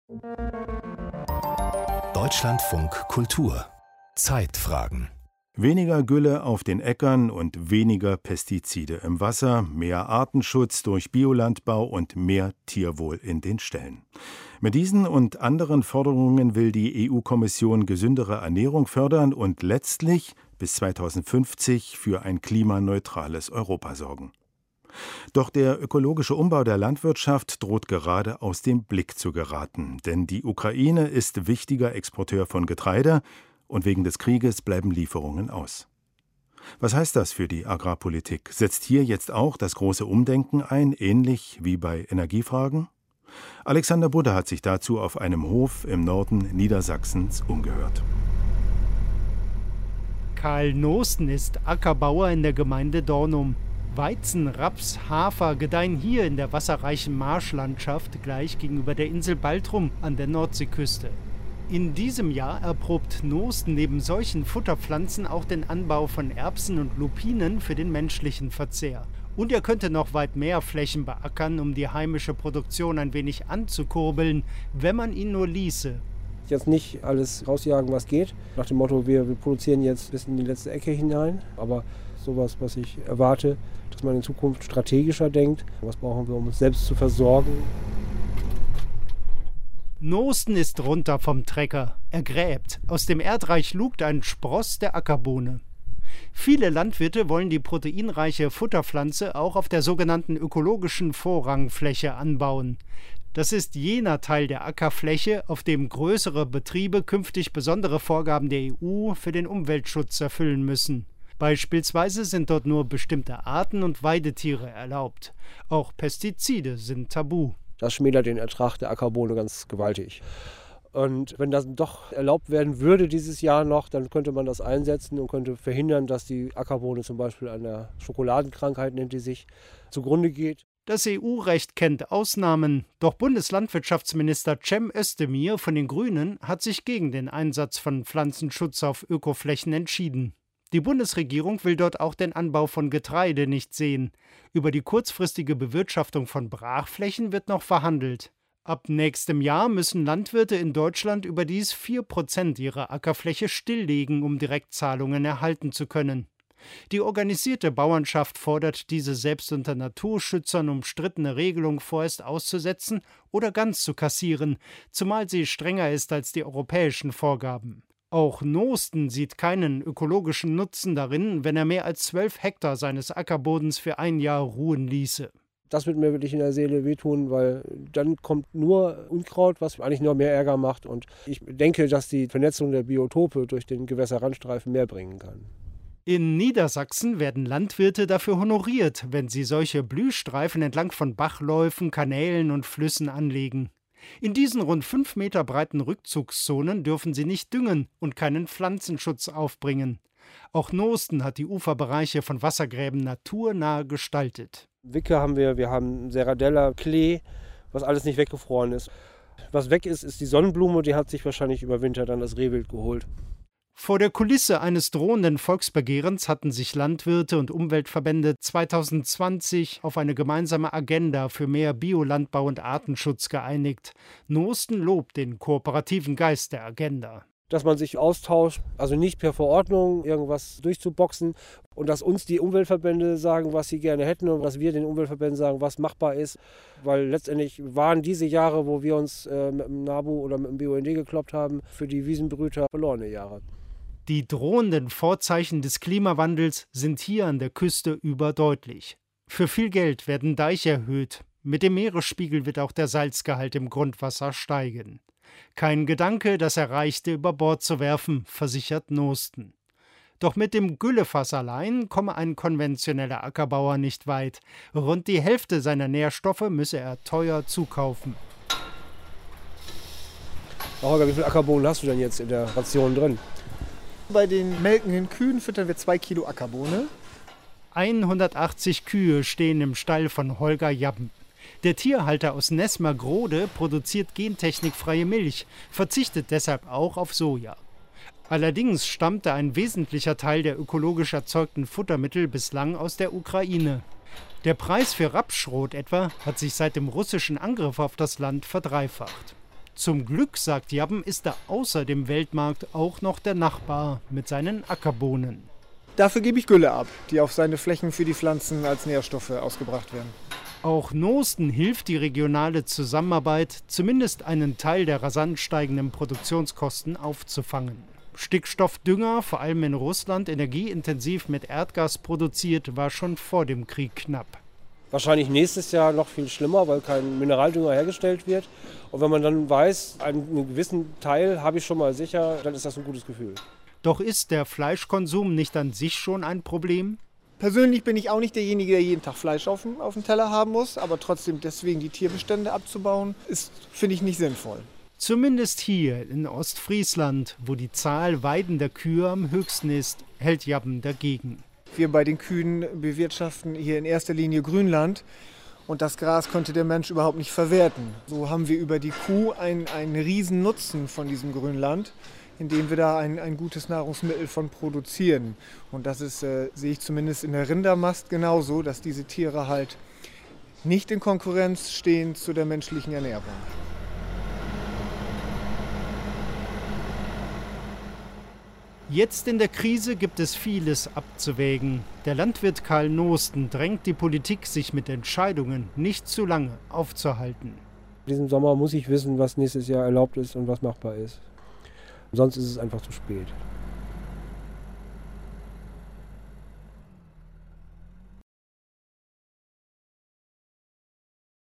Deutschlandfunk Kultur Zeitfragen. Weniger Gülle auf den Äckern und weniger Pestizide im Wasser, mehr Artenschutz durch Biolandbau und mehr Tierwohl in den Ställen. Mit diesen und anderen Forderungen will die EU-Kommission gesündere Ernährung fördern und letztlich bis 2050 für ein klimaneutrales Europa sorgen. Doch der ökologische Umbau der Landwirtschaft droht gerade aus dem Blick zu geraten, denn die Ukraine ist wichtiger Exporteur von Getreide und wegen des Krieges bleiben Lieferungen aus. Was heißt das für die Agrarpolitik? Setzt hier jetzt auch das große Umdenken ein, ähnlich wie bei Energiefragen? Alexander Budde hat sich dazu auf einem Hof im Norden Niedersachsens umgehört. Karl Nosten ist Ackerbauer in der Gemeinde Dornum. Weizen, Raps, Hafer gedeihen hier in der wasserreichen Marschlandschaft gleich gegenüber der Insel Baltrum an der Nordseeküste. In diesem Jahr erprobt Nosten neben solchen Futterpflanzen auch den Anbau von Erbsen und Lupinen für den menschlichen Verzehr. Und er könnte noch weit mehr Flächen beackern, um die heimische Produktion ein wenig anzukurbeln, wenn man ihn nur ließe. Jetzt nicht alles rausjagen, was geht. Nach dem Motto, wir produzieren jetzt bis in die letzte Ecke hinein. Aber sowas, was ich erwarte, dass man in Zukunft strategischer denkt. Was brauchen wir, um uns selbst zu versorgen? Nosten ist runter vom Trecker. Er gräbt. Aus dem Erdreich lugt ein Spross der Ackerbohne. Viele Landwirte wollen die proteinreiche Futterpflanze auch auf der sogenannten ökologischen Vorrangfläche anbauen. Das ist jener Teil der Ackerfläche, auf dem größere Betriebe künftig besondere Vorgaben der EU für den Umweltschutz erfüllen müssen. Beispielsweise sind dort nur bestimmte Arten und Weidetiere erlaubt. Auch Pestizide sind tabu. Das schmälert den Ertrag der Ackerbohne ganz gewaltig. Und wenn das doch erlaubt werden würde dieses Jahr noch, dann könnte man das einsetzen und könnte verhindern, dass die Ackerbohne zum Beispiel an der Schokoladenkrankheit, nennt die sich, zugrunde geht. Das EU-Recht kennt Ausnahmen, doch Bundeslandwirtschaftsminister Cem Özdemir von den Grünen hat sich gegen den Einsatz von Pflanzenschutz auf Ökoflächen entschieden. Die Bundesregierung will dort auch den Anbau von Getreide nicht sehen. Über die kurzfristige Bewirtschaftung von Brachflächen wird noch verhandelt. Ab nächstem Jahr müssen Landwirte in Deutschland überdies 4% ihrer Ackerfläche stilllegen, um Direktzahlungen erhalten zu können. Die organisierte Bauernschaft fordert diese selbst unter Naturschützern umstrittene Regelung vorerst auszusetzen oder ganz zu kassieren, zumal sie strenger ist als die europäischen Vorgaben. Auch Nosten sieht keinen ökologischen Nutzen darin, wenn er mehr als 12 Hektar seines Ackerbodens für ein Jahr ruhen ließe. Das wird mir wirklich in der Seele wehtun, weil dann kommt nur Unkraut, was eigentlich nur mehr Ärger macht. Und ich denke, dass die Vernetzung der Biotope durch den Gewässerrandstreifen mehr bringen kann. In Niedersachsen werden Landwirte dafür honoriert, wenn sie solche Blühstreifen entlang von Bachläufen, Kanälen und Flüssen anlegen. In diesen rund 5 Meter breiten Rückzugszonen dürfen sie nicht düngen und keinen Pflanzenschutz aufbringen. Auch Nosten hat die Uferbereiche von Wassergräben naturnah gestaltet. Wicke haben wir haben Serradella, Klee, was alles nicht weggefroren ist. Was weg ist, ist die Sonnenblume, die hat sich wahrscheinlich über Winter dann das Rehwild geholt. Vor der Kulisse eines drohenden Volksbegehrens hatten sich Landwirte und Umweltverbände 2020 auf eine gemeinsame Agenda für mehr Biolandbau und Artenschutz geeinigt. Nosten lobt den kooperativen Geist der Agenda. Dass man sich austauscht, also nicht per Verordnung irgendwas durchzuboxen und dass uns die Umweltverbände sagen, was sie gerne hätten und was wir den Umweltverbänden sagen, was machbar ist. Weil letztendlich waren diese Jahre, wo wir uns mit dem NABU oder mit dem BUND gekloppt haben, für die Wiesenbrüter verlorene Jahre. Die drohenden Vorzeichen des Klimawandels sind hier an der Küste überdeutlich. Für viel Geld werden Deiche erhöht. Mit dem Meeresspiegel wird auch der Salzgehalt im Grundwasser steigen. Kein Gedanke, das Erreichte über Bord zu werfen, versichert Nosten. Doch mit dem Güllefass allein komme ein konventioneller Ackerbauer nicht weit. Rund die Hälfte seiner Nährstoffe müsse er teuer zukaufen. Holger, wie viel Ackerbohnen hast du denn jetzt in der Ration drin? Bei den melkenden Kühen füttern wir 2 Kilo Ackerbohne. 180 Kühe stehen im Stall von Holger Jappen. Der Tierhalter aus Nesmergrode produziert gentechnikfreie Milch, verzichtet deshalb auch auf Soja. Allerdings stammte ein wesentlicher Teil der ökologisch erzeugten Futtermittel bislang aus der Ukraine. Der Preis für Rapsschrot etwa hat sich seit dem russischen Angriff auf das Land verdreifacht. Zum Glück, sagt Jabben, ist da außer dem Weltmarkt auch noch der Nachbar mit seinen Ackerbohnen. Dafür gebe ich Gülle ab, die auf seine Flächen für die Pflanzen als Nährstoffe ausgebracht werden. Auch Nosten hilft die regionale Zusammenarbeit, zumindest einen Teil der rasant steigenden Produktionskosten aufzufangen. Stickstoffdünger, vor allem in Russland energieintensiv mit Erdgas produziert, war schon vor dem Krieg knapp. Wahrscheinlich nächstes Jahr noch viel schlimmer, weil kein Mineraldünger hergestellt wird. Und wenn man dann weiß, einen gewissen Teil habe ich schon mal sicher, dann ist das ein gutes Gefühl. Doch ist der Fleischkonsum nicht an sich schon ein Problem? Persönlich bin ich auch nicht derjenige, der jeden Tag Fleisch auf dem Teller haben muss. Aber trotzdem deswegen die Tierbestände abzubauen, finde ich nicht sinnvoll. Zumindest hier in Ostfriesland, wo die Zahl weidender Kühe am höchsten ist, hält Jabben dagegen. Wir bei den Kühen bewirtschaften hier in erster Linie Grünland und das Gras konnte der Mensch überhaupt nicht verwerten. So haben wir über die Kuh einen riesen Nutzen von diesem Grünland, indem wir da ein gutes Nahrungsmittel von produzieren. Und das ist, sehe ich zumindest in der Rindermast genauso, dass diese Tiere halt nicht in Konkurrenz stehen zu der menschlichen Ernährung. Jetzt in der Krise gibt es vieles abzuwägen. Der Landwirt Karl Nosten drängt die Politik, sich mit Entscheidungen nicht zu lange aufzuhalten. Diesen Sommer muss ich wissen, was nächstes Jahr erlaubt ist und was machbar ist. Sonst ist es einfach zu spät.